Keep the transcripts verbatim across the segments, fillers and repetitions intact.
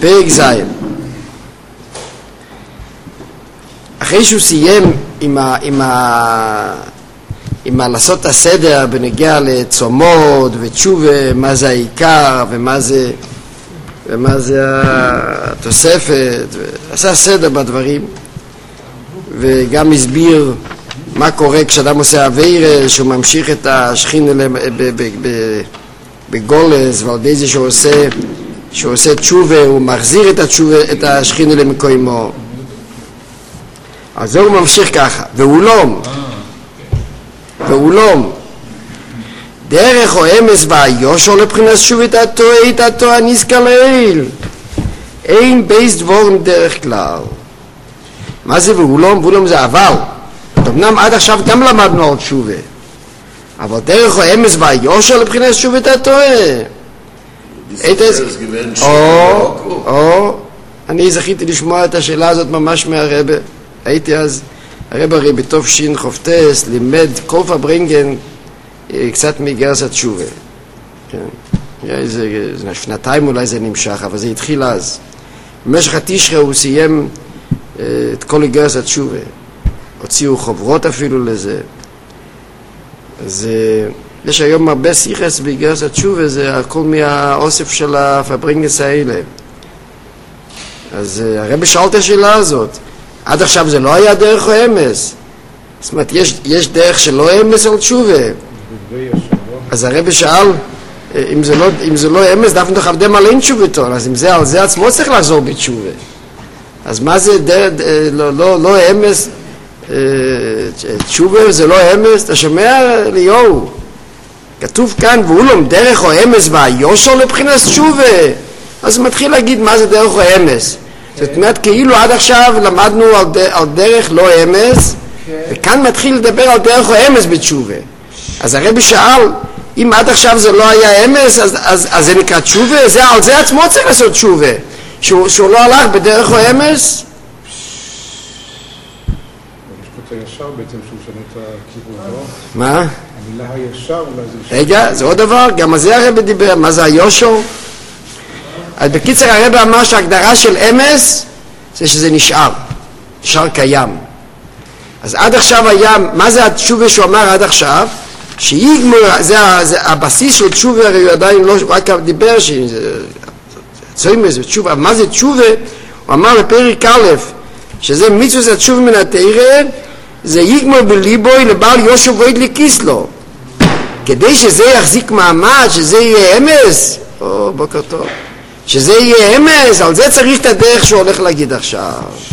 פרק זין. אחרי שהוא סיים עם ה... עם ה... עם ה... לעשות את הסדר בנגיע לצומות ותשובה, מה זה העיקר ומה זה... ומה זה התוספת, ועשה סדר בדברים, וגם הסביר מה קורה כשאדם עושה עבירה, שהוא ממשיך את השכינה בגולס, ועל ידי זה שהוא עושה, שהוא עושה תשובה, הוא מחזיר את התשובה, את השכינה למקומו. אז זה הוא ממשיך ככה, ואולום, ואולום, דרך או אמס והיושו לבחינת שובת התועה, את התועה נזכר לעיל. אין בייס דבורם דרך כלל. מה זה ואולום? ואולום זה אבל. אמנם עד עכשיו גם למדנו על תשובה. אבל דרך או אמס והיושו לבחינת שובת התועה. או, או, אני זכיתי לשמוע את השאלה הזאת ממש מהרבא. הייתי אז, הרבא הרי בתוף שין חופטס, לימד כל פברינגן, קצת מגרס התשובה. כן. זה, זה שנתיים אולי זה נמשך, אבל זה התחיל אז. במשך התשרה הוא סיים את כל גרס התשובה. הוציאו חוברות אפילו לזה. אז יש היום הרבה שיחס בגרס התשובה, זה הכל מהאוסף של הפברינגס האלה. אז הרב שאל את השאלה הזאת. עד עכשיו זה לא היה דרך או אמס. זאת אומרת, יש, יש דרך שלא אמס על תשובה. אז הרב שאל, אם זה לא, אם זה לא אמס, דווקא אנחנו עבדם על אין תשובתו, אז אם זה על זה עצמו צריך לחזור בתשובה. אז מה זה דרך, לא, לא, לא אמס, תשובה זה לא אמס, אתה שומע ליהו? כתוב כאן, ואולום דרך או אמס והיושו לבחינת תשובה. אז הוא מתחיל להגיד מה זה דרך או אמס. זאת אומרת, כאילו עד עכשיו למדנו על, ד, על דרך לא אמס, וכאן מתחיל לדבר על דרך או אמס בתשובה. אז הרבי שאל, אם עד עכשיו זה לא היה אמס, אז, אז, אז זה נקרא תשובה? זה, על זה עצמו צריך לעשות תשובה. שהוא, שהוא לא הלך בדרך או אמס? יש פה את הישר בעצם שהוא שנה את הכיוון, לא? מה? המילה הישר אולי זה... רגע, זה עוד דבר, גם על זה הרבי דיבר, מה זה היושו? אז בקיצר הרבי אמר שההגדרה של אמס זה שזה נשאר, נשאר קיים. אז עד עכשיו היה, מה זה התשובה שהוא אמר עד עכשיו? שיגמור, זה, זה הבסיס של תשובה, הרי הוא עדיין לא, רק דיבר שצריכים איזה תשובה, מה זה תשובה? הוא אמר בפרק א', שזה מצווה זה תשובה מן התורה, זה יגמור בליבוי לבעל יושו ואיד לקיסלו. כדי שזה יחזיק מעמד, שזה יהיה אמס, או בוקר טוב, שזה יהיה אמס, על זה צריך את הדרך שהוא הולך להגיד עכשיו.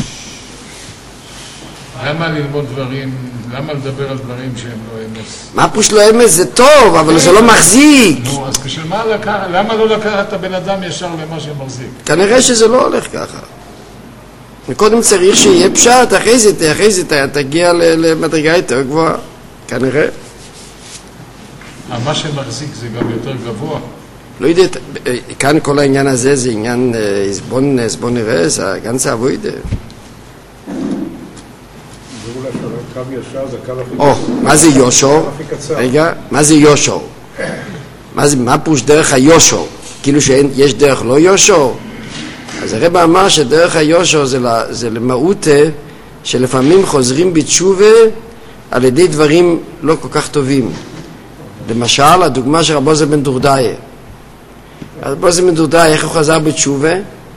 למה ללמוד דברים, למה לדבר על דברים שהם לא אמס? מה פוש לא אמס? זה טוב, אבל זה לא מחזיק. נו, אז כשמה לקח, למה לא לקחת את הבן אדם ישר למה שמחזיק? כנראה שזה לא הולך ככה. קודם צריך שיהיה פשט, אחרי זה, אחרי זה תגיע למדרגה יותר גבוהה. כנראה. מה שמחזיק זה גם יותר גבוה. לא יודע, כאן כל העניין הזה זה עניין סבון, סבון נראה, זה גנצה אבוידה. או, מה זה יושו? רגע, מה זה יושו? מה פוש דרך היושו? כאילו שיש דרך לא יושו? אז הרב אמר שדרך היושו זה למהות שלפעמים חוזרים בתשובה על ידי דברים לא כל כך טובים. למשל, הדוגמה של רבו זה בן דורדאי. רבו זה בן דורדאי, איך הוא חזר בתשובה?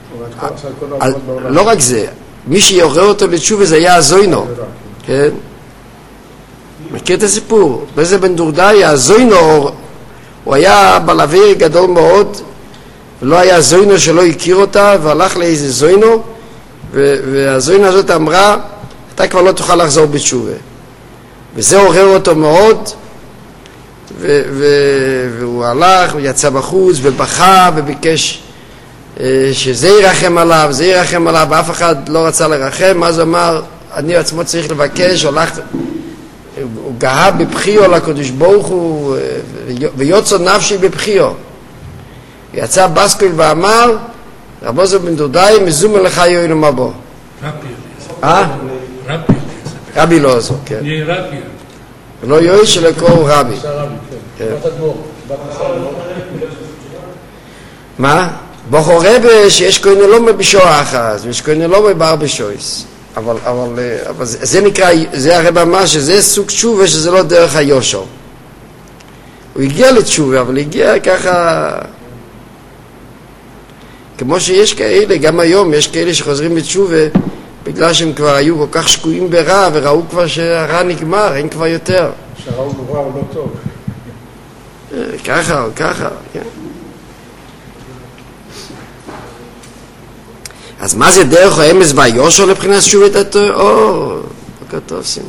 לא רק זה, מי שיעורר אותו לתשובה זה היה הזוינו. כן? מכיר את הסיפור? וזה בן דורדאי, הזוינו, הוא היה בלוויר גדול מאוד, ולא היה זוינו שלא הכיר אותה, והלך לאיזה זוינו, והזוינו הזאת אמרה, אתה כבר לא תוכל לחזור בתשובה. וזה עורר אותו מאוד, ו- ו- והוא הלך, הוא יצא בחוץ, ובכה, וביקש שזה ירחם עליו, זה ירחם עליו, ואף אחד לא רצה לרחם, אז הוא אמר, אני עצמו צריך לבקש, הולך, הוא גאה בבחיו לקדוש ברוך הוא, ויוצא נפשי בבחיו. יצא בסקול ואמר, רבו זה בן דורדאי, מזומן לך יוינו מבוא. רבי. אה? רבי. רבי לא עזו, כן. רבי. ולא יוי שלקור רבי. כן. מה? בחורבה שיש כהן אלומה בשוע אחת, ויש כהן אלומה בארבע שויס. אבל, אבל, אבל זה, זה נקרא, זה הרב אמר שזה סוג תשובה שזה לא דרך היושר. הוא הגיע לתשובה, אבל הגיע ככה, כמו שיש כאלה, גם היום יש כאלה שחוזרים לתשובה, בגלל שהם כבר היו כל כך שקועים ברע, וראו כבר שהרע נגמר, אין כבר יותר. שהראו רע הוא לא טוב. ככה או ככה, כן. אז מה זה דרך האמס והיושר לבחינת תשובת התורה? או, בוקר טוב, שמחה.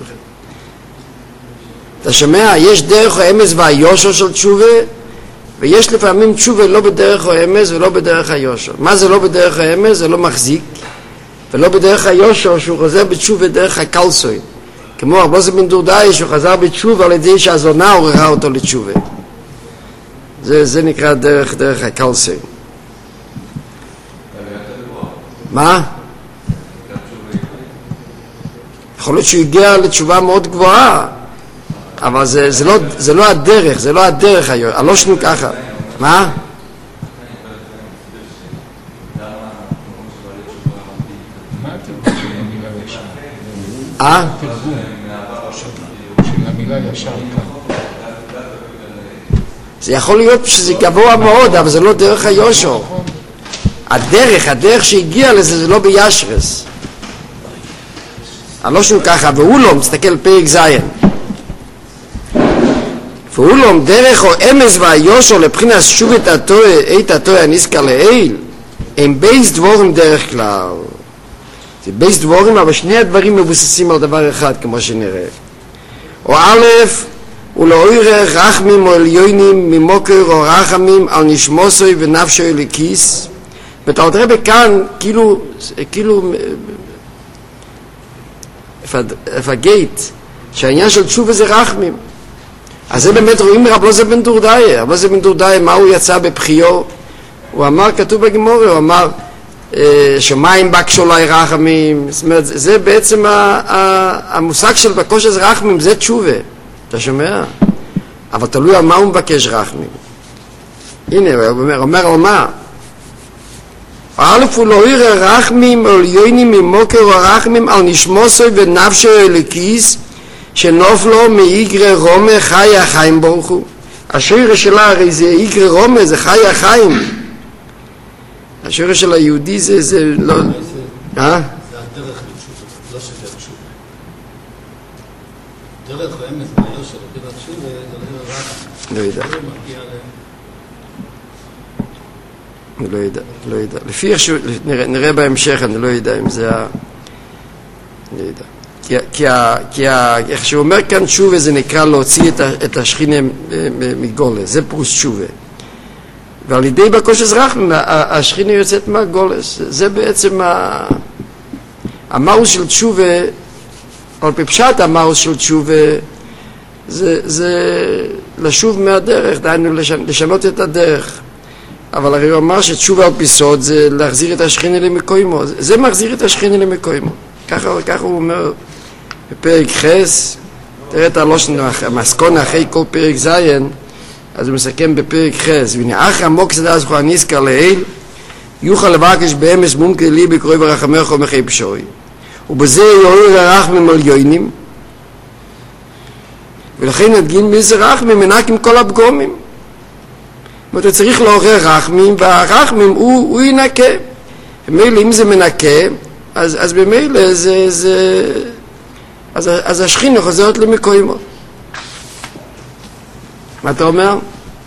אתה שומע? יש דרך האמס והיושר של תשובה, ויש לפעמים תשובה לא בדרך האמס ולא בדרך היושר. מה זה לא בדרך האמס? זה לא מחזיק, ולא בדרך היושר שהוא חוזר בתשובה דרך הקלסוי. כמו רבוז בן דורדאי שהוא חזר בתשובה על ידי שהזונה עוררה אותו לתשובה. זה, זה נקרא דרך, דרך הקלסוי. מה? יכול להיות שהוא הגיע לתשובה מאוד גבוהה, אבל זה, זה, לא, זה לא הדרך, זה לא הדרך היום, הלושנו ככה. מה? אה? זה יכול להיות שזה גבוה מאוד, אבל זה לא דרך היושר. הדרך, הדרך שהגיע לזה זה לא בישרס. הלושנו ככה, והוא לא, מסתכל פרק זין. והוא לא, דרך או אמס והיושר לבחינת שובת התורה, עת התורה הניסקה לאל, הם בייס דבורים דרך כלל. זה בייס דבורים, אבל שני הדברים מבוססים על דבר אחד, כמו שנראה. או א', הוא לא ערך רחמים או עליונים ממוקר או רחמים על נשמוסוי ונפשוי לכיס. ואתה תראה בכאן, כאילו, כאילו, איפה הגייט, שהעניין של תשובה זה רחמים. אז זה באמת רואים רב לוזר בן דורדאי. רב לוזר בן דורדאי, מה הוא יצא בבחיו? הוא אמר, כתוב בגמורה, הוא אמר, שמיים בקשו לי רחמים. זאת אומרת, זה בעצם המושג של בקושי זה רחמים, זה תשובה. אתה שומע? אבל תלוי על מה הוא מבקש רחמים. הנה, הוא אומר, אומר על מה? א' הוא לא יראה רחמים או ליונים ממוקר או רחמים על נשמוסוי ונפשו אלוקיס שנופלו מאיגרי רומה חי החיים ברוך הוא. השורש שלה הרי זה איגרי רומה, זה חי החיים. השורש של היהודי זה, זה לא... אה? זה הדרך לתשובה, לא שזה תשובה. דרך האמס והיושר, דרך תשובה, זה רק... לא יודע. אני לא יודע, לא יודע. לפי איך שהוא, נראה בהמשך, אני לא יודע אם זה ה... אני לא יודע. כי, כי, כי איך שהוא אומר כאן תשובה זה נקרא להוציא את, את השכינה מגולה, זה פרוס תשובה. ועל ידי בקושי רחמים, השכינה יוצאת מהגולס. זה בעצם המאוס של תשובה, על פי פשט המאוס של תשובה, זה, זה לשוב מהדרך, דהיינו לשנות את הדרך. אבל הרי הוא אמר שתשובה על פי סוד זה להחזיר את השכינה למקוימו. זה מחזיר את השכינה למקוימו. ככה, ככה הוא אומר בפרק חס, תראה את הלושן, המסקונה אחרי כל פרק זין, אז הוא מסכם בפרק חס, והנה אחרי המוקס הדעת זכו הניסקה לאל, יוכל לבקש באמס מומקי לי בקרוי ורחמך ומחי פשוי. ובזה יעורר הרחמים על יוינים, ולכן נדגין באיזה רחמים מנקים כל הפגומים. ואתה צריך לעורר רחמים, והרחמים הוא, הוא ינקה. במילא אם זה מנקה, אז, אז במילא זה, זה, אז, אז השכינה חוזרת למקוימו. מה אתה אומר?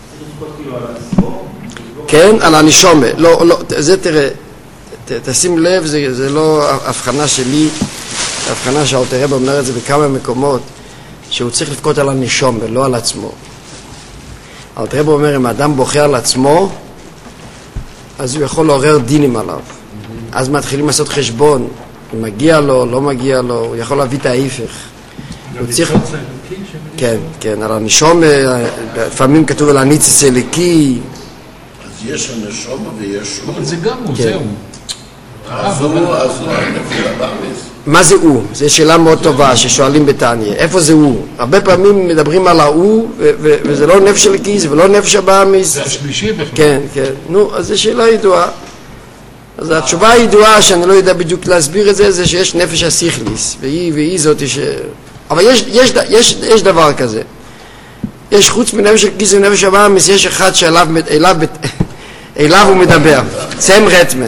כן, על הנשומה. לא, לא, זה תראה, ת, תשים לב, זה, זה לא הבחנה שלי, הבחנה שאלתר רבי אומר את זה בכמה מקומות, שהוא צריך לבכות על הנשומה, לא על עצמו. אלתר רבי אומר, אם האדם בוכה על עצמו, אז הוא יכול לעורר דינים עליו. אז מתחילים לעשות חשבון, אם מגיע לו, לא מגיע לו, הוא יכול להביא את ההיפך. הוא צריך... כן, כן, על הנשום, לפעמים כתוב על הניצוץ אליקי. אז יש הנשום ויש... אבל זה גם הוא, זהו. אז הוא, אז הוא, נפיל הבאמיס. מה זה הוא? זו שאלה מאוד טובה ששואלים בתניא. איפה זה הוא? הרבה פעמים מדברים על ההוא, וזה לא נפש אלוקיס ולא נפש הבאמיס. זה השלישי בכלל. כן, כן. נו, אז זו שאלה ידועה. אז התשובה הידועה, שאני לא יודע בדיוק להסביר את זה, זה שיש נפש הסיכליס, והיא, והיא זאת ש... אבל יש, יש, יש, יש דבר כזה. יש חוץ מנפש אלוקיס ונפש הבאמיס, יש אחד שאליו אליו, אליו הוא מדבר. סם רטמן.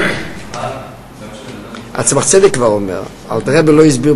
הצמח צדק כבר אומר, אלתר רבי לא הסביר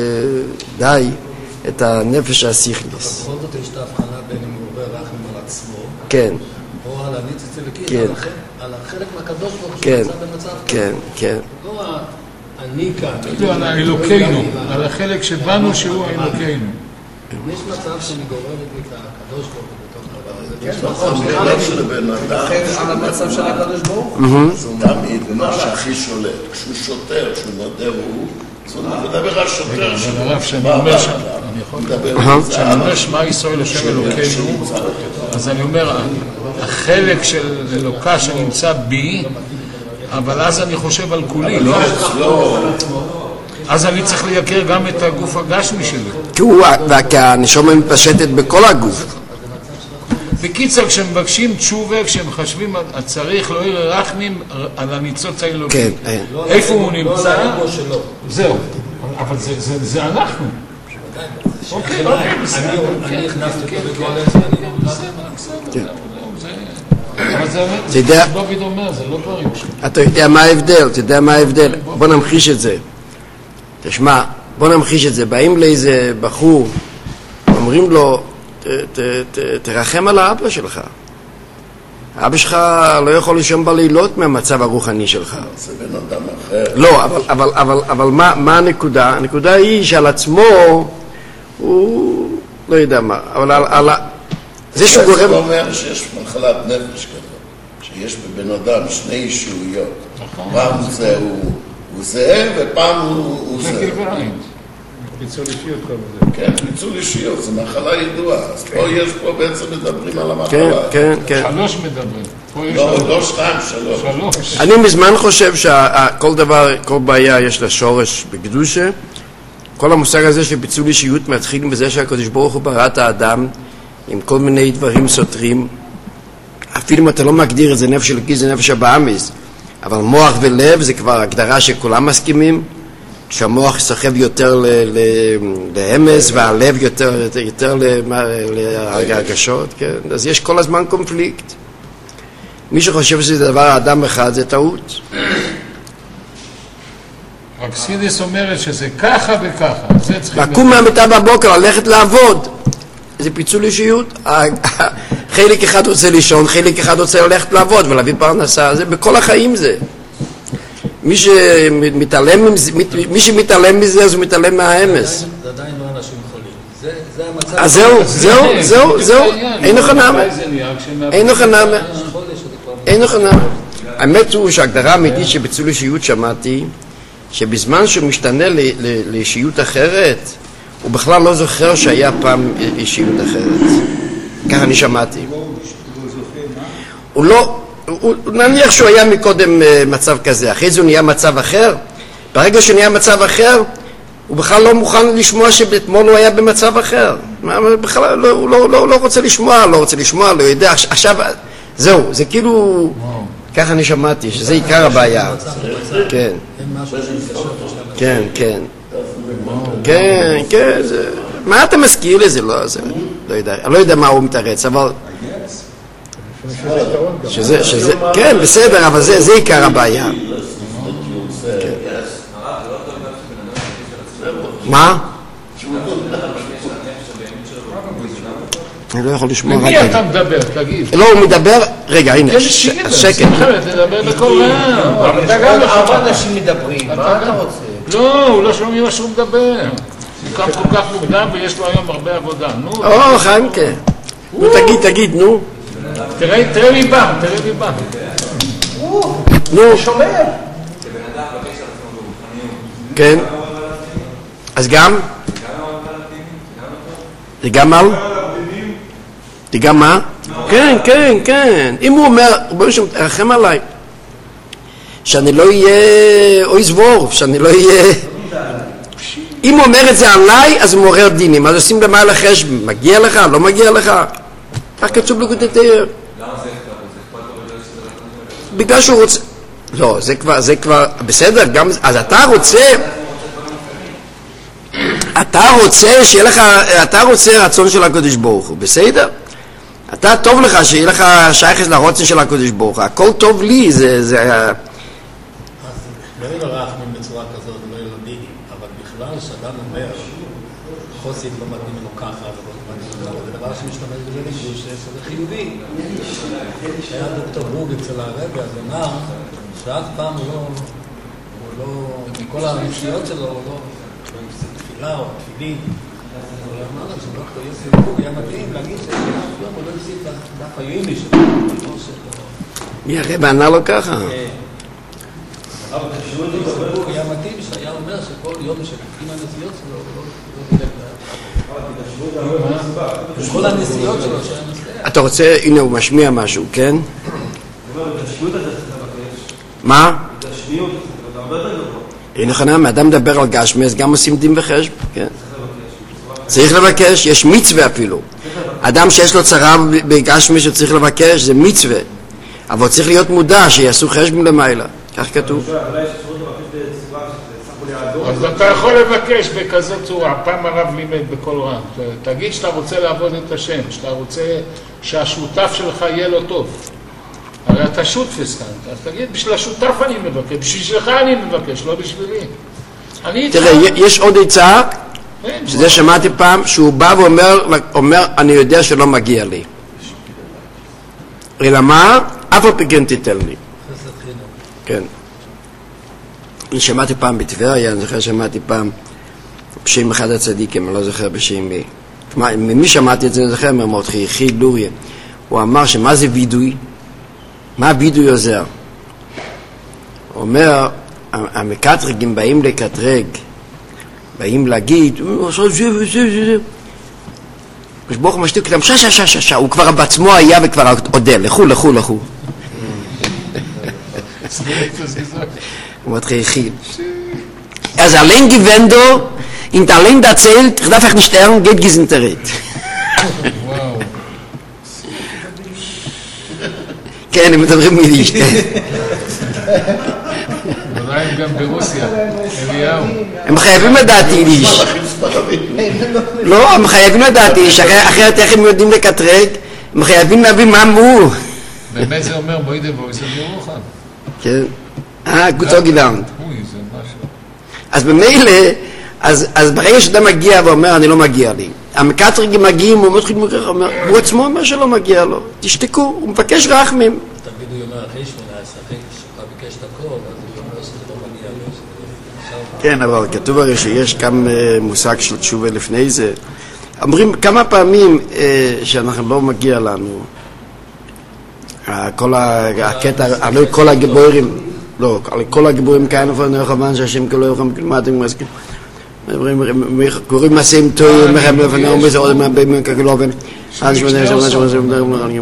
די את הנפש הסיכליס. בכל זאת יש את ההבחנה בין אם הוא עובר רחם על עצמו, כן, או על הניצוץ אלוקי, על החלק מהקדוש ברוך הוא כן, שנמצא במצב. כן, כן. לא אני כאן. כאילו על האלוקינו, על החלק שבנו שהוא האלוקינו. יש מצב שאני גוררת את הקדוש ברוך הוא בתוך הדבר הזה. יש מצב של בן אדם, על המצב של הקדוש ברוך הוא. תמיד מה שהכי שולט, כשהוא שוטר, כשהוא נודר הוא, הוא מדבר על שוטר שלו. הרב, שאני אומר ש... אני יכול לדבר, כשאני אומר שמע ישראל השם אלוקינו, אז אני אומר, החלק של אלוקה שנמצא בי, אבל אז אני חושב על כולי, לא? אז אני צריך לייקר גם את הגוף הגשמי שלי. כי הנשמה מתפשטת בכל הגוף. בקיצר, כשמבקשים תשובה, כשמחשבים, צריך לא ירחמים על הניצוץ האלוקי. כן. איפה הוא נמצא? לא שלו. זהו. אבל זה אנחנו. אוקיי, אני הכנסתי אותו בכל זה, אני כן. אבל זה דוד אומר, זה לא דברים שלי. אתה יודע מה ההבדל, אתה יודע מה ההבדל. בוא נמחיש את זה. תשמע, בוא נמחיש את זה. באים לאיזה בחור, אומרים לו, תרחם על האבא שלך. האבא שלך לא יכול לישון בלילות מהמצב הרוחני שלך. זה בן אדם אחר. לא, אבל, אבל, אבל, אבל מה, מה הנקודה? הנקודה היא שעל עצמו הוא לא יודע מה, אבל על, על זה שהוא גורם... זה אומר שיש מחלת נפש כזאת, שיש בבן אדם שני אישויות. פעם זה הוא, הוא זה ופעם הוא, הוא זה. פיצול אישיות כל זה. כן, פיצול אישיות, זו מחלה ידועה. אז פה יש פה בעצם מדברים על המחלה. כן, כן, כן. שלוש מדברים. לא, לא שתיים, שלוש. שלוש. אני מזמן חושב שכל דבר, כל בעיה יש לה שורש בקדושה. כל המושג הזה של פיצול אישיות מתחיל בזה שהקדוש ברוך הוא ברא את האדם עם כל מיני דברים סותרים. אפילו אם אתה לא מגדיר את זה נפש אלוקי, זה נפש הבאמיס. אבל מוח ולב זה כבר הגדרה שכולם מסכימים. שהמוח סחב יותר לאמס והלב יותר, יותר להרגשות, כן? אז יש כל הזמן קונפליקט. מי שחושב שזה דבר אדם אחד זה טעות. אקסידיס אומרת שזה ככה וככה. לקום מהמיטה בבוקר, ללכת לעבוד. זה פיצול אישיות. חלק אחד רוצה לישון, חלק אחד רוצה ללכת לעבוד ולהביא פרנסה. זה בכל החיים זה. מי שמתעלם, מי שמתעלם מזה, אז הוא מתעלם מהאמס. זה עדיין לא אנשים חולים. זה המצב. אז זהו, זהו, זהו, זהו. אין לך נאמה. אין לך נאמה. אין לך נאמה. האמת הוא שההגדרה האמיתית שביצול אישיות שמעתי, שבזמן שהוא משתנה לאישיות אחרת, הוא בכלל לא זוכר שהיה פעם אישיות אחרת. ככה אני שמעתי. הוא לא... הוא, נניח שהוא היה מקודם מצב כזה, אחרי זה הוא נהיה מצב אחר. ברגע שהוא נהיה מצב אחר, הוא בכלל לא מוכן לשמוע שבאתמול הוא היה במצב אחר. בכלל לא, הוא לא, לא, לא רוצה לשמוע, לא רוצה לשמוע, לא יודע. עכשיו, זהו, זה כאילו... ככה אני שמעתי, שזה עיקר הבעיה. כן. כן, כן. כן, כן. מה אתה מזכיר לזה? לא, זה, לא יודע. אני לא יודע מה הוא מתארץ, אבל... שזה, שזה, כן, בסדר, אבל זה, זה עיקר הבעיה. מה? אני לא יכול לשמוע. למי אתה מדבר? תגיד. לא, הוא מדבר, רגע, הנה, שקט. תדבר בכל רעם. ארבע אנשים מדברים, מה אתה רוצה? לא, הוא לא שומע מה שהוא מדבר. הוא קם כל כך מוקדם ויש לו היום הרבה עבודה. נו. או, חיימקה. נו, תגיד, תגיד, נו. תראה לי בם, תראה לי בם. נו. שומע. כן. אז גם? זה גם על? זה גם מה? כן, כן, כן. אם הוא אומר, בואו שם, תרחם עליי. שאני לא אהיה אוי זבור, שאני לא אהיה... אם הוא אומר את זה עליי, אז הוא מעורר דינים. אז עושים למה לחשבון, מגיע לך, לא מגיע לך? כך כתוב בליקוטי תורה. בגלל שהוא רוצה... לא, זה כבר, זה כבר, בסדר, גם, אז אתה רוצה, אתה רוצה שיהיה לך, אתה רוצה רצון של הקדוש ברוך הוא, בסדר? אתה טוב לך שיהיה לך שייכת לרוצן של הקדוש ברוך הוא, הכל טוב לי, זה, זה... אז לא יהיה לו רחמים בצורה כזאת, לא יהיה לו דינים, אבל בכלל שאדם אומר, חוסית לא מתאים לו ככה, זה דבר שמשתמש בזה לגוש, שזה חיובי. היה דוקטור ברוג אצל הרבי, אז אמר, שאף פעם הוא לא, הוא לא, מכל הנפשיות שלו, הוא לא, תפילה או תפילין, הוא אמר לה שדוקטור יוסי ברוג היה מתאים להגיד שאף יום הוא לא יוסיף דף היומי שלו. מי הרבי ענה לו ככה? אבל יוסי ברוג היה מתאים שהיה אומר שכל יום שכתים הנסיעות שלו, הוא לא... כל הנסיעות שלו שהיה מסתכל. אתה רוצה, הנה הוא משמיע משהו, כן? מה? גשמיות, זה הרבה יותר גבוה. הנה חנם, האדם מדבר על גשמי, אז גם עושים דין וחשבון, כן? צריך לבקש, יש מצווה אפילו. אדם שיש לו צרה בגשמי שצריך לבקש, זה מצווה. אבל צריך להיות מודע שיעשו חשבון למעלה. כך כתוב. אז אתה יכול לבקש בכזאת צורה. פעם הרב לימד בכל רם. תגיד שאתה רוצה לעבוד את השם, שאתה רוצה שהשותף שלך יהיה לו טוב. הרי אתה שותפס כאן, אז תגיד, בשביל השותף אני מבקש, בשביל שלך אני מבקש, לא בשבילי. תראה, יש עוד עצה, שזה שמעתי פעם, שהוא בא ואומר, אומר, אני יודע שלא מגיע לי. אלא מה? אף הפגן תיתן לי. כן. אני שמעתי פעם בטבריה, אני זוכר שמעתי פעם בשם אחד הצדיקים, אני לא זוכר בשם מי. ממי שמעתי את זה, אני זוכר, ממותחי, יחי לוריה. הוא אמר שמה זה וידוי? מה הבידוי עוזר? הוא אומר, המקטרגים באים לקטרג, באים להגיד, כשבוך משתיק להם, שה, שה, שה, שה, שה, הוא כבר בעצמו היה וכבר עודל, לכו, לכו, לכו. הוא מתחיל חיל. אז allein gewendo, in der allein erzählt, ich darf euch nicht sterben, geht Gisenterit. כן, הם מדברים מידיש. אולי הם גם ברוסיה, אליהו. הם חייבים לדעת יידיש. לא, הם חייבים לדעת יידיש, אחרת איך הם יודעים לקטרג, הם חייבים להבין מה אמרו. באמת זה אומר בואי דבוי, זה בירוחם. כן. אה, גוטו גילאונד. אוי, זה משהו. אז במילא, אז ברגע שאתה מגיע ואומר, אני לא מגיע לי, המקטרגים מגיעים, הוא מתחיל מוכר, הוא עצמו אומר שלא מגיע לו, תשתקו, הוא מבקש רחמים. תמיד הוא אומר, אחרי שמונה עשרה, אחרי שאתה ביקש את הכל, אז הוא אומר שזה לא מגיע לו. כן, אבל כתוב הרי שיש גם מושג של תשובה לפני זה. אומרים כמה פעמים שאנחנו לא מגיע לנו, כל הקטע, עלי כל הגיבורים, לא, כל הגיבורים כאן, אבל חבן שהשם כלו יוחם כלמדים, קוראים מעשים טועים, מרם לפניהם, בזה עוד מהבאים כגלובן, עד שמונה, שמונה, שמונה, שמונה,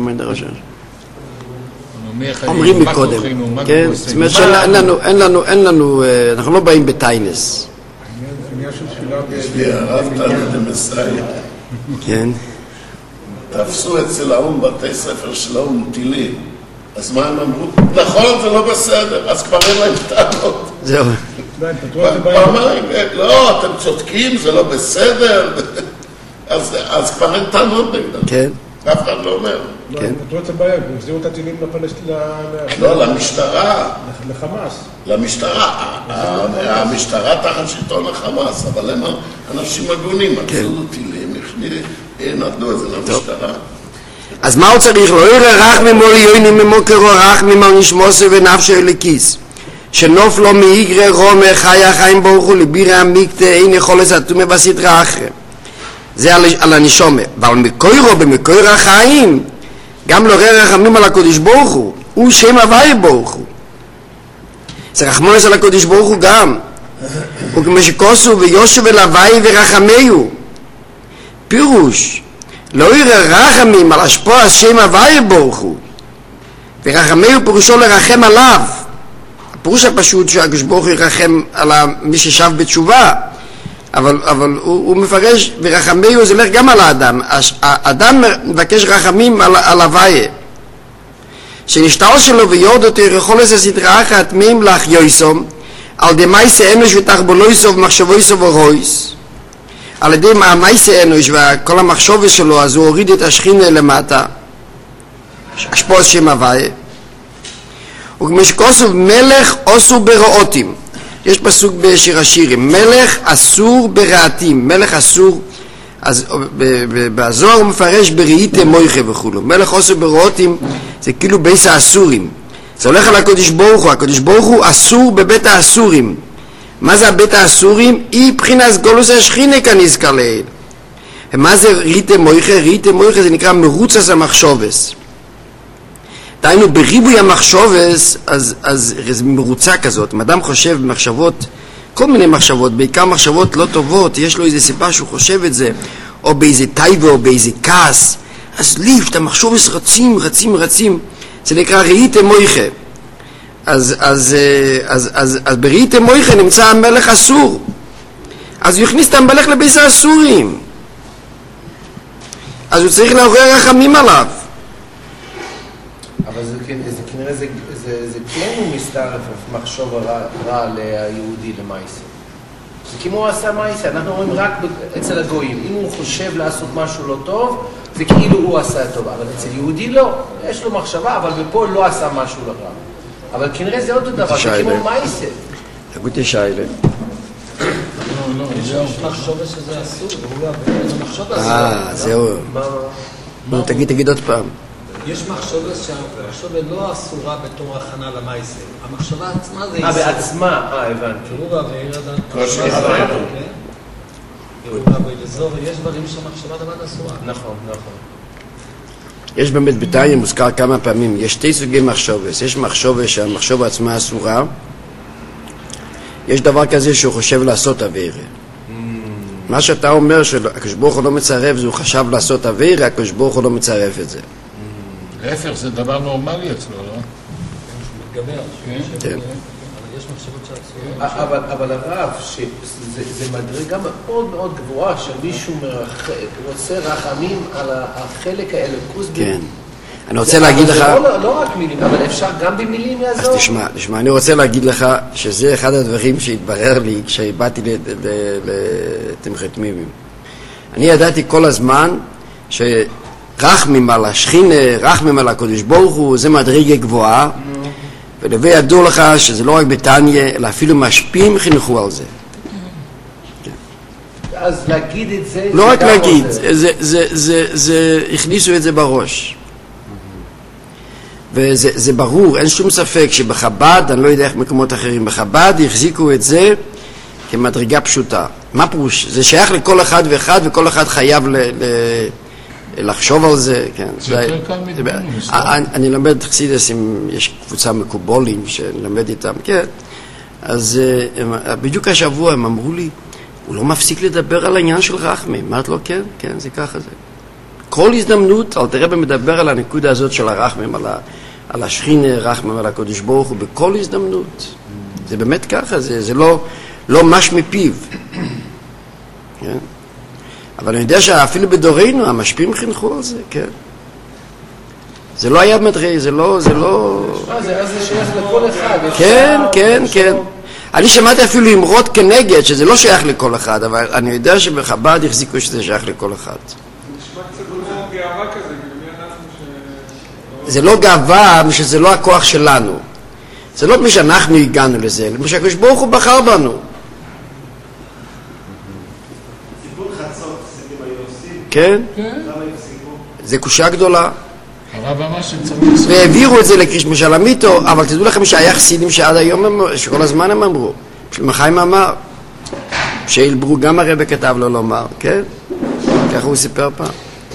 אומרים מקודם, כן? זאת אומרת שאין לנו, אין לנו, אנחנו לא באים בטיינס. יש לי הרב תלמיד מסייע. כן. תפסו אצל האום, בתי ספר של האום, טילים. אז מה הם אמרו? נכון, זה לא בסדר, אז כבר אין להם טענות. זהו. פעמיים, לא, אתם צודקים, זה לא בסדר. אז כבר אין טענות נגדם. כן. אף אחד לא אומר. כן. פתרו את הבעיה, הם החזירו את הטילים לפלסטינים. לא, למשטרה. לחמאס. למשטרה. המשטרה תחת שלטון החמאס, אבל הם אנשים הגונים, עשו טילים, נתנו את זה למשטרה. אז מה הוא צריך? לא יראה רח ממול יויני ממוקרו רח ממול נשמוסי ונפשו לכיס. שנוף לו מאיגרי רומר חי החיים ברוך הוא לבירה המקטה אין יכול לסתום בסדרה אחרי. זה על, על הנשומה. אבל מקוירו במקויר החיים גם לא ראה רחמים על הקודש ברוך הוא. הוא שם הוואי ברוך הוא. זה רחמונס על הקודש ברוך הוא גם. הוא כמו שכוסו ויושו ולוואי ורחמיו. פירוש לא יראה רחמים על השפוע השם הוואי ברוך הוא. ורחמיו פירושו לרחם עליו. הפירוש הפשוט שהקדוש ברוך הוא ירחם על מי ששב בתשובה. אבל, אבל הוא, הוא מפרש, ורחמי זה הולך גם על האדם. האדם מבקש רחמים על, על הוויה. שנשתל שלו ויורד אותו יכול לזה סדרה אחת מים לך יויסום, על די מייסה אנוש ותחבולויסו ומחשבויסו ורויס. על ידי המייסה אנוש וכל המחשוב שלו, אז הוא הוריד את השכינה למטה. השפוס שם הוויה. וכמשקוסו מלך אוסו ברעותים. יש פסוק בשיר השירים, מלך אסור ברעתים, מלך אסור, אז בזוהר הוא מפרש בראיתם מויכה וכולו, מלך אסור ברעותים זה כאילו בייס האסורים, זה הולך על הקדוש ברוך הוא, הקדוש ברוך הוא אסור בבית האסורים. מה זה הבית האסורים? אי בחינת גולוס השכינה כנזכר לעיל. ומה זה ראיתם מויכה? ראיתם מויכה זה נקרא מרוצס המחשובס. דהיינו בריבוי המחשובס, אז, אז זה מרוצה כזאת. אם אדם חושב במחשבות, כל מיני מחשבות, בעיקר מחשבות לא טובות, יש לו איזו סיבה שהוא חושב את זה, או באיזה טייבה או באיזה כעס, אז ליף, את המחשובס רצים, רצים, רצים, זה נקרא ראיתם מויכה. אז, אז, אז, אז, אז בראיתם מויכה נמצא המלך אסור, אז הוא הכניס את המלך לבית האסורים, אז הוא צריך לעורר רחמים עליו. אבל זה, זה כנראה, זה, זה, זה כן הוא מסתערף מחשוב רע, רע ליהודי למייסה. זה כמו הוא עשה מייסה, אנחנו רואים רק אצל הגויים, אם הוא חושב לעשות משהו לא טוב, זה כאילו הוא עשה טוב, אבל אצל יהודי לא, יש לו מחשבה, אבל בפה לא עשה משהו רע. אבל כנראה זה עוד דבר, זה כמו מייסה. תגוד ישיילה. יש מחשבה שזה אסור, זה מחשבה אסור. אה, זהו. תגיד, תגיד עוד פעם. יש מחשבה שהמחשבה לא אסורה בתור הכנה למייסה. המחשבה עצמה זה... אה, בעצמה, אה, הבנתי. קירובה ועיר אדם. קירובה ואילזור, יש דברים שהמחשבה דבר אסורה. נכון, נכון. יש באמת בתניא מוזכר כמה פעמים, יש שתי סוגי מחשובס. יש מחשבה שהמחשבה עצמה אסורה. יש דבר כזה שהוא חושב לעשות עבירה. מה שאתה אומר שהקדוש ברוך הוא לא מצרף זה הוא חשב לעשות עבירה, הקדוש ברוך הוא לא מצרף את זה. להפך, זה דבר נורמלי אצלו, לא? מתגבר. כן. אבל יש מחשבות שאסור. אבל הרב, שזה מדרגה מאוד מאוד גבוהה שמישהו רוצה רחמים על החלק האלוקוס. כן. אני רוצה להגיד לך... לא רק מילים, אבל אפשר גם במילים לעזור. אז תשמע, תשמע, אני רוצה להגיד לך שזה אחד הדברים שהתברר לי כשבאתי לתמחת מימים. אני ידעתי כל הזמן שרחמים על השכינה, רחמים על הקדוש ברוך הוא, זה מדרגה גבוהה, ולווה ידעו לך שזה לא רק בתניא, אלא אפילו משפיעים חינכו על זה. אז להגיד את זה... לא רק להגיד, זה, הכניסו את זה בראש. וזה זה ברור, אין שום ספק שבחב"ד, אני לא יודע איך מקומות אחרים, בחב"ד החזיקו את זה כמדרגה פשוטה. מה פירוש? זה שייך לכל אחד ואחד, וכל אחד חייב ל, ל, לחשוב על זה. כן. זה יותר קל מדברים. אני, אני למד חסידס, יש קבוצה מקובולים שנלמד איתם, כן. אז הם, בדיוק השבוע הם אמרו לי, הוא לא מפסיק לדבר על העניין של רחמי. אמרת לו, כן, כן, זה ככה זה. כל הזדמנות, אל תראה במדבר על הנקודה הזאת של הרחמים, על, ה, על השכינה, רחמים, על הקדוש ברוך הוא, בכל הזדמנות. זה באמת ככה, זה, זה לא, לא מש מפיו. כן? אבל אני יודע שאפילו בדורנו, המשפיעים חינכו על זה, כן. זה לא היה מדרי, זה לא, זה לא... אז זה שייך לכל אחד. כן, כן, כן. אני שמעתי אפילו אמרות כנגד, שזה לא שייך לכל אחד, אבל אני יודע שבחב"ד החזיקו שזה שייך לכל אחד. זה לא גאווה, שזה לא הכוח שלנו. זה לא מי שאנחנו הגענו לזה, מי שהקדוש ברוך הוא בחר בנו. סיפור חצות, סיפים היו עושים? כן. למה הפסיקו? זה קושה גדולה. הרב אמר שצריך... והעבירו את זה לקריש שלמיתו, אבל תדעו לכם שהיה חסידים שעד היום, שכל הזמן הם אמרו. שלמחיים אמר, שאילברו גם הרב כתב לו לומר, כן? ככה הוא סיפר פעם.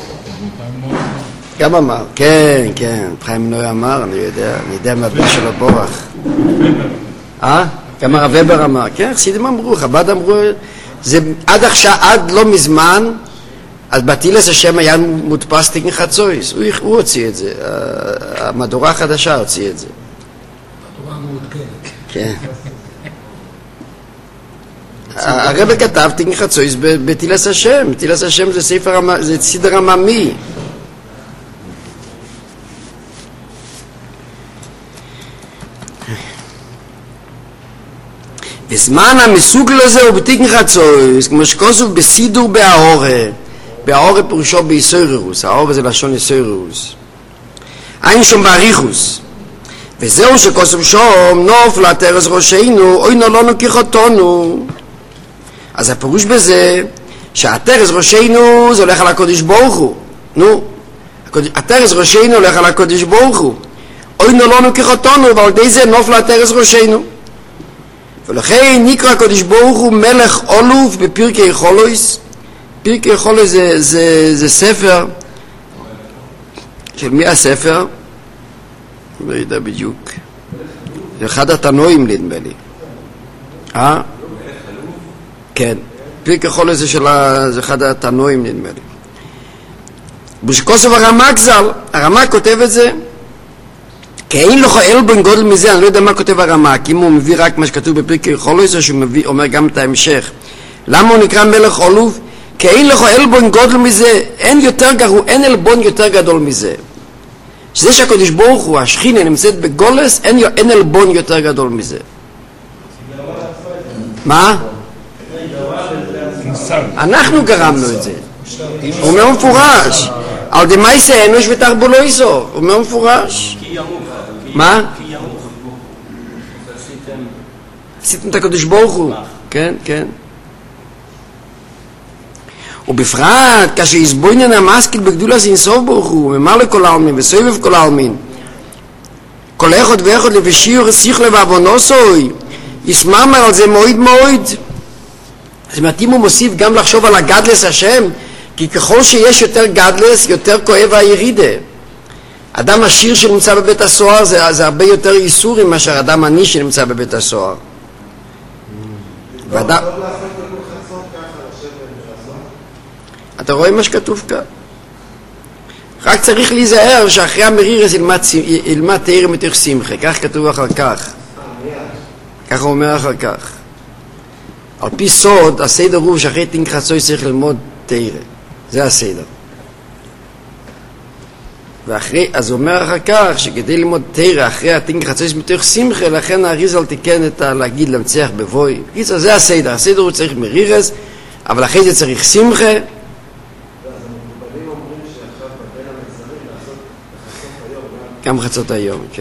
גם אמר, כן, כן, חיים נוי אמר, אני יודע, אני יודע מהבן שלו בורח. אה? גם הרב ובר אמר, כן, חסידים אמרו, חב"ד אמרו, זה עד עכשיו, עד לא מזמן, אז בתילס השם היה מודפס תקן חצויס, הוא, הוא הוציא את זה, המדורה החדשה הוציא את זה. מדורה מעודכנת. כן. הרב כתב תיקן חצויס בתילס השם. תילס השם זה ספר, זה סדר עממי. בזמן המסוג לזה הוא בתיקן חצויס, כמו שכוסוף בסידור בהאורה. בהאורה פירושו ביסוירוס, ההאורה זה לשון יסוירוס. אין שום בעריכוס. וזהו שכוסף שום נוף לתרס ראשינו, אוי נולונו כחותונו. אז הפירוש בזה שהתרס ראשינו זה הולך על הקודש ברוך הוא. נו, התרס ראשינו הולך על הקודש ברוך הוא. אוי נולונו כחותונו, ועל די זה נוף לתרס ראשינו. ולכן נקרא הקודש ברוך הוא מלך אולוף בפרקי חולויס. פרקי חולויס זה, זה, זה ספר, של מי הספר? אני לא יודע בדיוק. זה אחד התנועים נדמה לי. אה? כן. פרקי חולויס זה, זה אחד התנועים נדמה לי. בשקוסף הרמק ז"ל, הרמק כותב את זה, כי אין לו עלבון גודל מזה, אני לא יודע מה כותב הרמק, אם הוא מביא רק מה שכתוב בפרקי חולויס, או שהוא מביא, אומר גם את ההמשך. למה הוא נקרא מלך אולוף? כי אין לך עלבון גודל מזה, אין יותר גרוע, אין עלבון יותר גדול מזה. שזה שהקדוש ברוך הוא, השכינה נמצאת בגולס, אין, אין עלבון יותר גדול מזה. מה? אנחנו גרמנו את זה. הוא אומר מפורש. על דמייסה אנוש ותרבו לא איסו. הוא אומר מפורש. מה? עשיתם את הקדוש ברוך הוא. כן, כן. ובפרט כאשר יסבוינן המשכיל בגדולת אינסוף ברוך הוא, ממלא כל העלמין וסובב כל העלמין, כל אחד ואחד לפי שיעור שכל ועוונוסוי, יסממר על זה מועיד מועיד. זאת אומרת, אם הוא מוסיף גם לחשוב על הגדלס השם, כי ככל שיש יותר גדלס, יותר כואב הירידה. אדם עשיר שנמצא בבית הסוהר זה, זה הרבה יותר איסורים מאשר אדם עני שנמצא בבית הסוהר. ואדם... אתה רואה מה שכתוב כאן? רק צריך להיזהר שאחרי המרירס ילמד, ילמד תאיר מתוך שמחה. כך כתוב אחר כך. ככה הוא אומר אחר כך. על פי סוד, הסדר הוא שאחרי תינק חצוי צריך ללמוד תאיר. זה הסדר. ואחרי, אז הוא אומר אחר כך שכדי ללמוד תאיר אחרי התינק חצוי מתוך שמחה, לכן האריזל תיקן את להגיד למצח בבוי. זה הסדר. הסדר הוא צריך מרירס, אבל אחרי זה צריך שמחה. גם חצות היום, כן.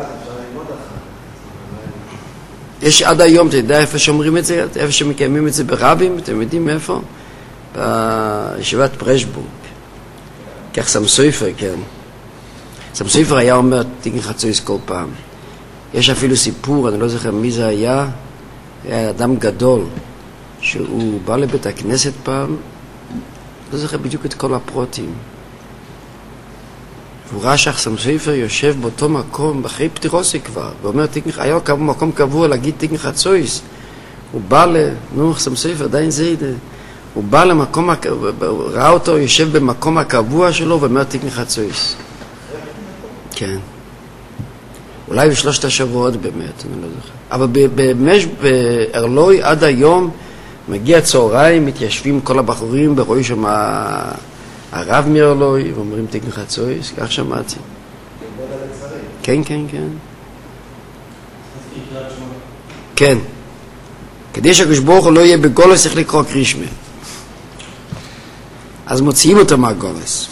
יש עד היום, אתה יודע איפה שאומרים את זה? איפה שמקיימים את זה ברבים? אתם יודעים איפה? בישיבת פרשבורג. כך סמסויפר, כן. סמסויפר היה אומר תיקן חצויס כל פעם. יש אפילו סיפור, אני לא זוכר מי זה היה, היה אדם גדול, שהוא בא לבית הכנסת פעם, לא זוכר בדיוק את כל הפרוטים. הוא ראה שהחסם סופר יושב באותו מקום, אחרי פטירוסי כבר, ואומר, היה מקום קבוע להגיד תיקן חצויס. הוא בא ל... נו, חסם סופר, עדיין זה ידע. הוא בא למקום, ראה אותו, יושב במקום הקבוע שלו, ואומר תיקן חצויס. כן. אולי בשלושת השבועות באמת, אני לא זוכר. אבל במש, בארלוי עד היום, מגיע צהריים, מתיישבים כל הבחורים, ברואי שם הרב מארלוי, ואומרים תיקן חצויס, כך שמעתי. כן, כן, כן. כן. כדי שהקדוש ברוך הוא לא יהיה בגולס, צריך לקרוא קרישמה. אז מוציאים אותו מהגולס.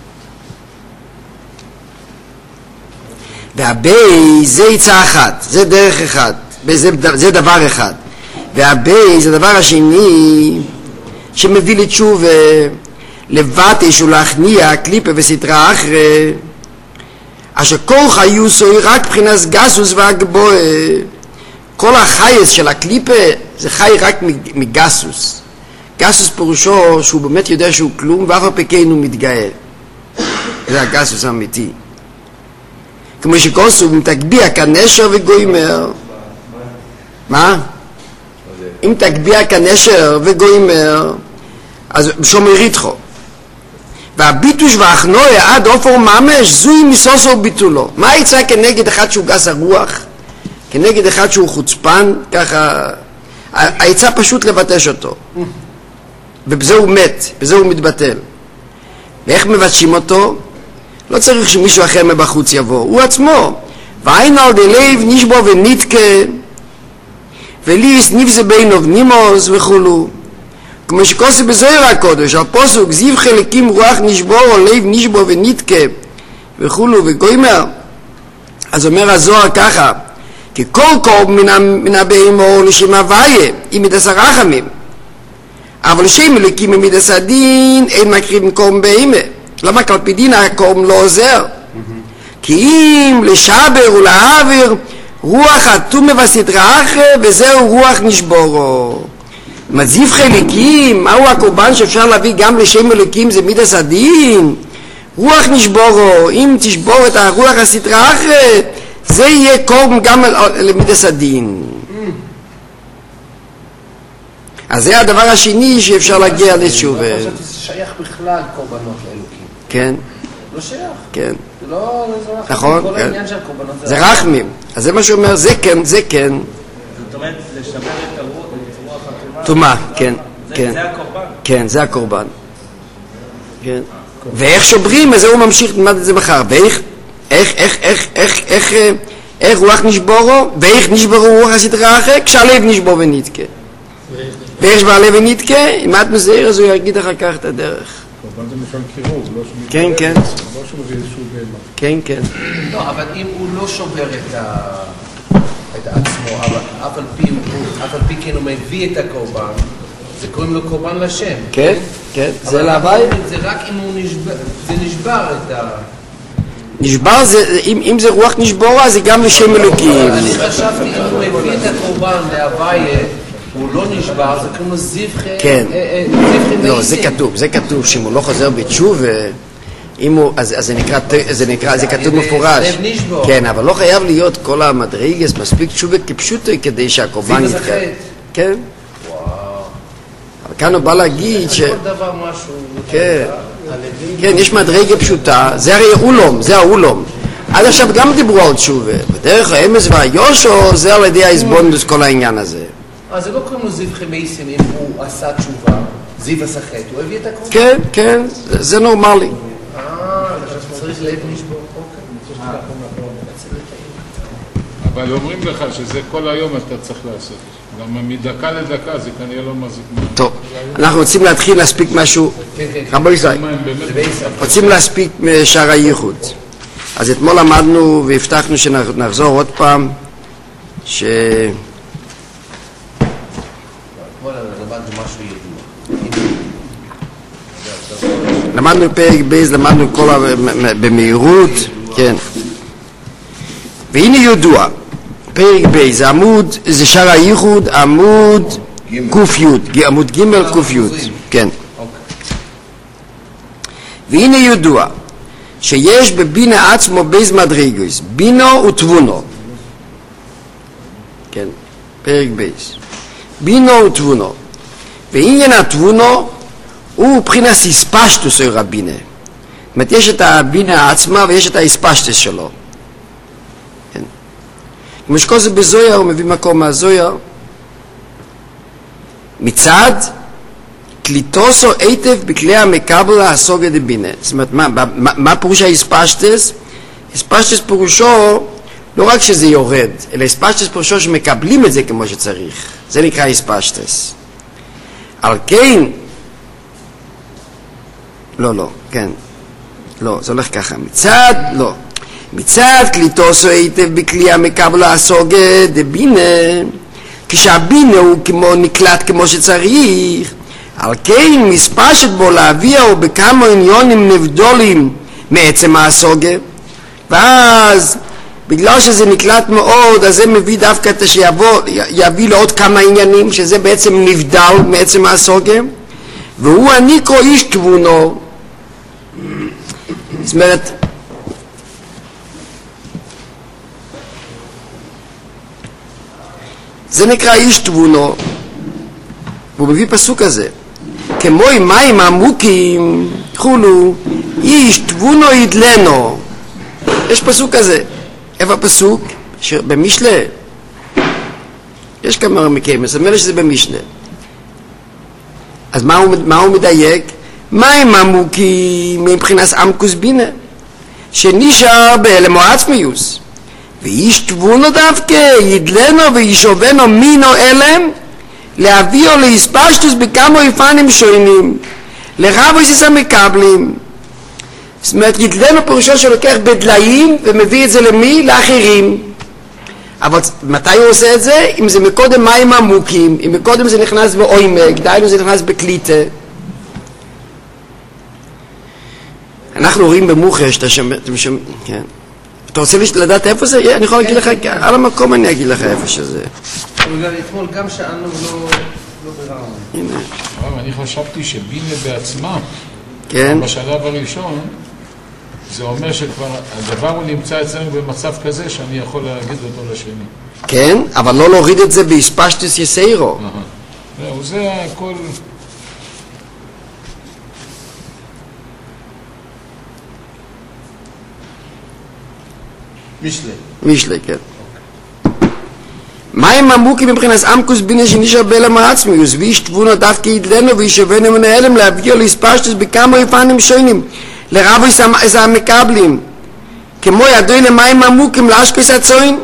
והבי זה יצא אחת, זה דרך אחד, זה, זה דבר אחד. והבי זה דבר השני שמביא לתשובה, לבטש ולהכניע קליפה וסתרה אחרי, אשר כל חיוסו היא רק מבחינת גסוס והגבוה. כל החייס של הקליפה זה חי רק מגסוס. גסוס פירושו שהוא באמת יודע שהוא כלום, ואף הפקן הוא מתגאה. זה הגסוס האמיתי. כמו שכוסו, אם תגביע כנשר וגוימר. מה? אם תגביע כנשר וגוימר, אז שומר איתך. והביטוש והאחנויה עד אופר ממש, זוי מסוסו וביטולו. מה יצא כנגד אחד שהוא גס הרוח? כנגד אחד שהוא חוצפן? ככה... העצה פשוט לבטש אותו. ובזה הוא מת, בזה הוא מתבטל. ואיך מבטשים אותו? לא צריך שמישהו אחר מבחוץ יבוא, הוא עצמו. ואין על דלב נשבו ונתקה, וליס נבזה בינוב נימוס וכולו. כמו שכוסף בזוהר הקודש, הפוסוק, זיו חלקים רוח נשבור או לב נשבו ונתקה וכולו וגוימר. אז אומר הזוהר ככה, כי כל קורב מן הבהמו לשם הוויה, עם מידס הרחמים. אבל לשם אלוקים ממידס הדין, אין מקריבים קורם בהמה. למה כלפי דין הקורם לא עוזר? כי אם לשבר ולהעביר, רוח אטום בסדרה אחרי, וזהו רוח נשבורו. מזיב חלקים, מהו הקורבן שאפשר להביא גם לשם אלוקים, זה מידס הדין. רוח נשבורו, אם תשבור את הרוח הסדרה אחרי, זה יהיה קורבן גם למידס הדין. אז זה הדבר השני שאפשר להגיע לתשובה. אני חושבת שזה שייך בכלל קורבנות לאלוקים. כן. לא שייך. כן. זה לא... נכון. כל העניין של קורבנות זה רחמים. אז זה מה שאומר, זה כן, זה כן. זאת אומרת, לשמר את הרוח, את רוח הטומאה. טומאה, כן. כן. זה הקורבן. כן, זה הקורבן. כן. ואיך שוברים, אז הוא ממשיך ללמד את זה מחר. ואיך, איך, איך, איך, איך, איך, איך רוח נשבורו, ואיך נשברו רוח הסדרה אחרי, כשהלב נשבור ונתקה. ואיך שבעלב ונתקה, אם את מזהיר, אז הוא יגיד אחר כך את הדרך. קורבן זה משל קירוב, לא שהוא כן, כן. לא שהוא מביא איזשהו בהמה. כן, כן. לא, אבל אם הוא לא שובר את ה... את עצמו, אבל אף על פי, אף על פי כן הוא מביא את הקורבן, זה קוראים לו קורבן לשם. כן, כן. זה אבל להווי. זה רק אם הוא נשבר, זה נשבר את ה... נשבר זה, אם, אם זה רוח נשבורה, זה גם לשם אלוקים. אני חשבתי, אם הוא מביא את הקורבן להוויה, הוא לא נשבר, זה כמו זיווחי... כן. זיווחי לא, זה כתוב, זה כתוב, שאם הוא לא חוזר בתשובה, אם הוא, אז, אז זה נקרא, זה נקרא, זה כתוב מפורש. לב נשבור. כן, אבל לא חייב להיות כל המדרגס מספיק תשובה כפשוטו כדי שהקורבן זיו יתקע. החטא. כן. וואו. אבל כאן הוא בא להגיד ש... כל דבר משהו... כן. כן, יש מדרגה פשוטה, זה הרי אולום, זה האולום. עד עכשיו גם דיברו על תשובה. בדרך האמס והיושו, זה על ידי ההסבונדוס כל העניין הזה. אז זה לא קוראים לו זיו חמייסים אם הוא עשה תשובה, זיו עשה חטא, הוא הביא את הקורבן. כן, כן, זה, זה נורמלי. אה, צריך לב נשבור, אוקיי. אבל אומרים לך שזה כל היום אתה צריך לעשות. גם מדקה לדקה זה כנראה לא מזיק מים. טוב, אנחנו רוצים להתחיל להספיק משהו. כן, כן. רבו ישראל, מים באמת זה בעשר. רוצים להספיק משער הייחוד. אז אתמול למדנו והבטחנו שנחזור עוד פעם, ש... אתמול למדנו משהו ידוע. למדנו פרק בייז, למדנו כל ה... במהירות, כן. והנה ידוע, פרק בייז, עמוד, זה שער הייחוד, עמוד קוף יוד, עמוד ג' קוף יוד, כן. והנה ידוע, שיש בבינה עצמו בייז מדרגוס, בינו ותבונו. כן, פרק בייז. בינו ותבונו. ועניין התבונו הוא מבחינת הספשטוס או רבינה. זאת אומרת, יש את הבינה עצמה ויש את הספשטוס שלו. כן. כמו שכל זה בזויר, הוא מביא מקום מהזויר. מצד קליטוסו היטב בכלי המקבל הסוגיה דבינה. זאת אומרת, מה, מה, מה פירוש ההספשטוס? הספשטוס פירושו לא רק שזה יורד, אלא הספשטוס פירושו שמקבלים את זה כמו שצריך. זה נקרא הספשטוס. על כן, לא, לא, כן, לא, זה הולך ככה, מצד, לא, מצד קליטוסו היטב בכלי המקבל הסוגיה דבינה, כשהבינה הוא כמו נקלט כמו שצריך, על כן מספשת בו להביאו בכמה עניונים נבדולים מעצם הסוגיה, ואז בגלל שזה נקלט מאוד, אז זה מביא דווקא את שיבוא, יביא לעוד כמה עניינים, שזה בעצם נבדל מעצם הסוגיה, והוא הניקרו איש תבונו. זאת אומרת, זה נקרא איש תבונו, והוא מביא פסוק הזה, כמו עם מים עמוקים, חולו, איש תבונו ידלנו. יש פסוק כזה. איפה הפסוק? במשלי. יש כמה מקרים, זאת אומרת שזה במשנה. אז מה הוא, מה הוא מדייק? מה הם עמוקים מבחינת עמקוס בינה? שנשאר באלם או עצמיוס. ואיש תבונו דווקא, ידלנו וישובנו מינו אלם, להביאו להספשטוס בכמה אופנים שונים, לרבוסיס המקבלים. זאת אומרת, ידלנו פירושו שלוקח בדליים ומביא את זה למי? לאחרים. אבל מתי הוא עושה את זה? אם זה מקודם מים עמוקים, אם מקודם זה נכנס באוימק, דיינו זה נכנס בקליטה. אנחנו רואים במוחר שאתה שומע, כן. אתה רוצה לדעת איפה זה? אני יכול להגיד לך, על המקום אני אגיד לך איפה שזה. אתמול גם שאלנו לא ברעם. הנה. אני חשבתי שבינה בעצמה, כן. בשלב הראשון, זה אומר שכבר הדבר הוא נמצא אצלנו במצב כזה שאני יכול להגיד אותו לשני. כן, אבל לא להוריד את זה בהספשטוס יסיירו. זהו, זה הכל... משלי. משלי, כן. מים עמוקים מבחינת עמקוס בינה שנשאר באלם העצמיוס, ואיש תבונו דווקא ידלנו וישובנו מן האלם להביאו להספשטוס בכמה אופנים שונים, לרבו את המקבלים, כמו ידוי למים עמוקים לאשקוס הצוין.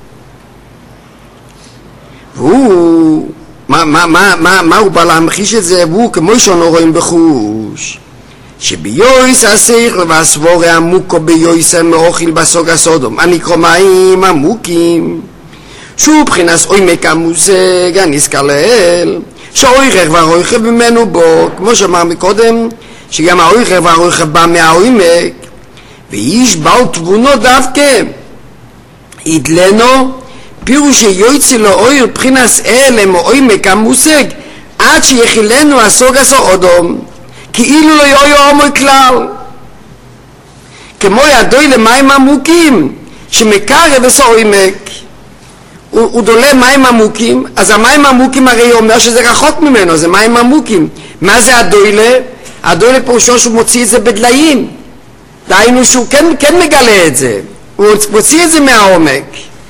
והוא, מה, מה, מה, מה, מה הוא בא להמחיש את זה? והוא כמו שאנו רואים בחוש. שביויס הסייכל והסבורי עמוקו ביויס מאוכל בסוג הסודום הנקרא מים עמוקים שהוא בחינס עומק המושג הנזכר לאל שהאויכך והאויכך ממנו בו כמו שאמר מקודם שגם האויכך והאויכך בא מהעומק ואיש באו תבונו דווקא ידלנו פירוש שיוצא לו אויר בחינס אל עומק המושג עד שיחילנו הסוג הסודום כאילו לא יהיו עומוי כלל כמו ידוי למים עמוקים שמקרב את העומק הוא, הוא דולה מים עמוקים אז המים עמוקים הרי אומר שזה רחוק ממנו זה מים עמוקים מה זה הדוילה? הדוילה פירושו שהוא מוציא את זה בדליים דהיינו שהוא כן, כן מגלה את זה הוא מוציא את זה מהעומק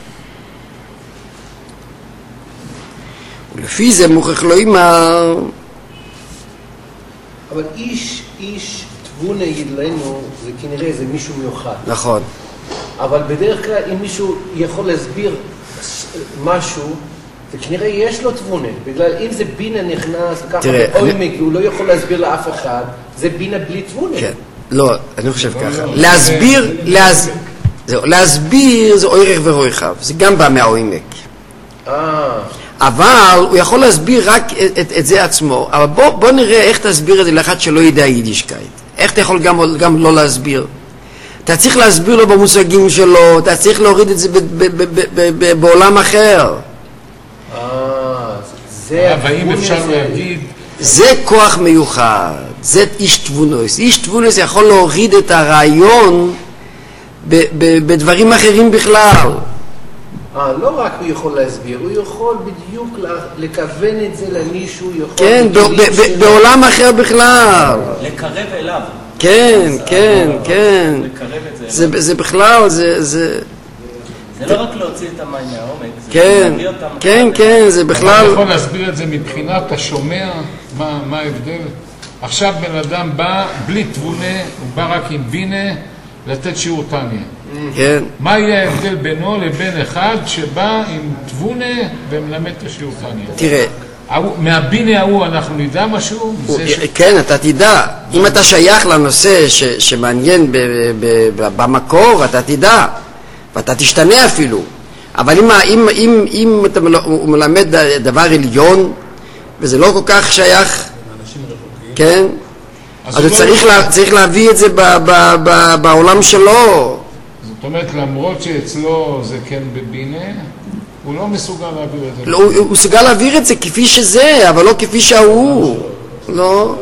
ולפי זה מוכרח לא יאמר אבל איש, איש תבונה ידלנו זה כנראה זה מישהו מיוחד. נכון. אבל בדרך כלל אם מישהו יכול להסביר משהו, זה כנראה יש לו תבונה. בגלל אם זה בינה נכנס וככה בעומק אני... והוא לא יכול להסביר לאף אחד, זה בינה בלי תבונה. כן. לא, אני חושב ככה. להסביר, להס... זהו, להסביר זה אורך ורוחב. זה גם בא מהעומק. אה... אבל הוא יכול להסביר רק את, את, את זה עצמו. אבל בוא, בוא נראה איך תסביר את זה לאחד שלא ידע יידישקייט. איך אתה יכול גם, גם לא להסביר? אתה צריך להסביר לו במושגים שלו, אתה צריך להוריד את זה ב, ב, ב, ב, ב, ב, בעולם אחר. אה, זה... והאם אפשר להגיד... זה כוח מיוחד, זה איש תבונוס. איש תבונוס יכול להוריד את הרעיון ב, ב, בדברים אחרים בכלל. אה, לא רק הוא יכול להסביר, הוא יכול בדיוק לכוון את זה למישהו, יכול... כן, בעולם אחר בכלל. לקרב אליו. כן, כן, כן. זה בכלל, זה... זה לא רק להוציא את המים מהעומק, זה להביא אותם... כן, כן, זה בכלל... אני יכול להסביר את זה מבחינת השומע, מה ההבדל? עכשיו בן אדם בא בלי תבונה, הוא בא רק עם בינה, לתת שיעור תניא. כן. מה יהיה ההבדל בינו לבין אחד שבא עם תבונה ומלמד את השיעור תניא? תראה. מהבינה ההוא אנחנו נדע משהו? כן, אתה תדע. אם אתה שייך לנושא שמעניין במקור, אתה תדע. ואתה תשתנה אפילו. אבל אם אתה מלמד דבר עליון, וזה לא כל כך שייך, כן? אז הוא צריך להביא את זה בעולם שלו. זאת אומרת, למרות שאצלו זה כן בבינה, הוא לא מסוגל להעביר את זה. הוא מסוגל להעביר את זה כפי שזה, אבל לא כפי שהוא. לא.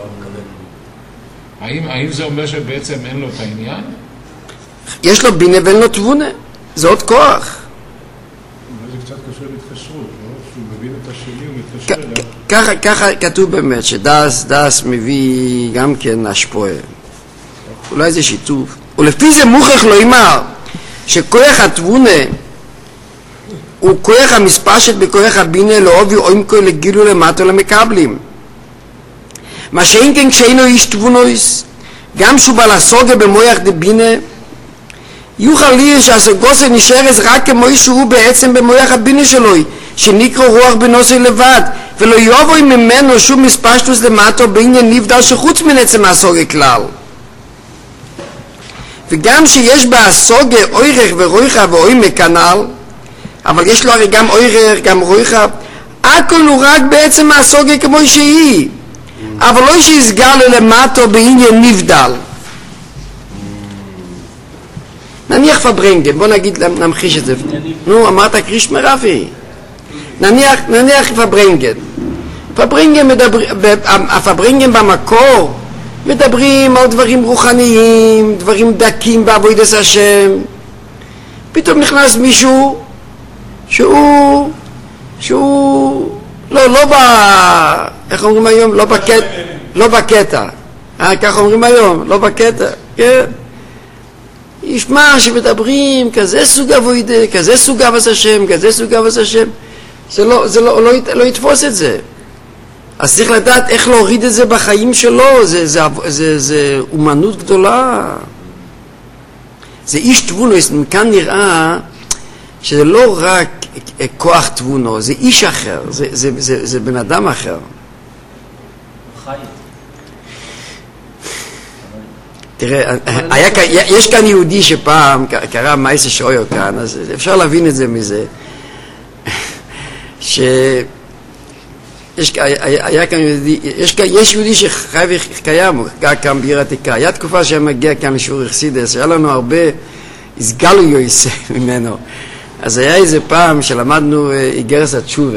האם זה אומר שבעצם אין לו את העניין? יש לו בינה ואין לו תבונה. זה עוד כוח. זה קצת קשור להתקשרות, לא? שהוא מבין את השני, הוא מתקשר אליו. ככה כתוב באמת, שדס, דס מביא גם כן השפועה. אולי זה שיתוף. ולפי זה מוכרח לא יאמר, שכוח התבונה הוא כוח המספשת בכוח הבינה לאובי עומקו לגילו למטו למקבלים. מה שאין כן כשאינו איש תבונויס, גם שהוא בא לסוגה במויח דבינה, יוכל לי שהסוגוסה נשארת רק כמו שהוא בעצם במויח הבינה שלו, שנקרא רוח בנוסי לבד, ולא יובוי ממנו שום מספשטוס למטו בעניין נבדל שחוץ מן עצם הסוגה כלל. וגם שיש בה הסוגה אוירך ורויחה ואוימק כנ"ל, אבל יש לו הרי גם אוירך, גם רויחה, הכל הוא רק בעצם הסוגה כמו שהיא, אבל לא שיסגל למטו בעניין נבדל. נניח פברנגן, בוא נגיד, נמחיש את זה. נו, אמרת קריש מרפי. נניח, נניח פברנגן. פברנגן מדבר, הפברנגן במקור מדברים על דברים רוחניים, דברים דקים בעבודת השם. פתאום נכנס מישהו שהוא, שהוא, לא, לא ב... איך אומרים היום? לא בקטע. לא בקטע. אה, כך אומרים היום, לא בקטע. כן. ישמע שמדברים כזה סוג עבודה, כזה סוג אהבת השם, כזה סוג אהבת השם. זה לא, זה לא, לא, לא יתפוס את זה. אז צריך לדעת איך להוריד את זה בחיים שלו. זה, זה, זה, זה אומנות גדולה. זה איש תבונו. כאן נראה שזה לא רק כוח תבונו, זה איש אחר, זה, זה, זה, זה בן אדם אחר. חי. תראה, היה, יש כאן יהודי שפעם קרא מייסה שויו כאן, אז אפשר להבין את זה מזה, שיש היה כאן יהודי, יש, יש יהודי שחי וקיים, הוא כאן בעיר עתיקה. היה תקופה שהיה מגיע כאן לשיעור אכסידס, היה לנו הרבה הסגלויוס ממנו. אז היה איזה פעם שלמדנו איגרס התשובה,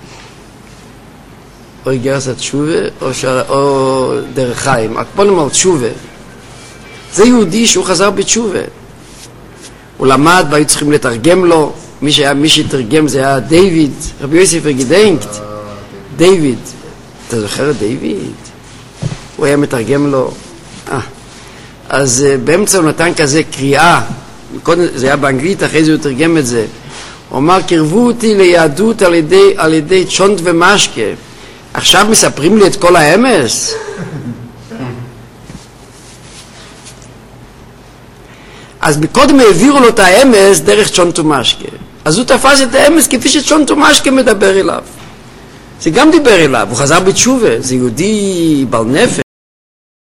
או איגרס התשובה, או, או דרך חיים, בוא נאמר תשובה. זה יהודי שהוא חזר בתשובה. הוא למד והיו צריכים לתרגם לו, מי שהיה, מי שתרגם זה היה דיוויד, רבי יוסף גדנקט, דיוויד. אתה זוכר את דיוויד? הוא היה מתרגם לו. אה. אז uh, באמצע הוא נתן כזה קריאה, קודם, זה היה באנגלית, אחרי זה הוא תרגם את זה. הוא אמר, קרבו אותי ליהדות על ידי, על ידי צ'ונט ומשקה. עכשיו מספרים לי את כל האמס? אז קודם העבירו לו את האמס דרך צ'ונט ומשקה. אז הוא תפס את האמס כפי שצ'ונט ומשקה מדבר אליו. זה גם דיבר אליו, הוא חזר בתשובה, זה יהודי בעל נפש.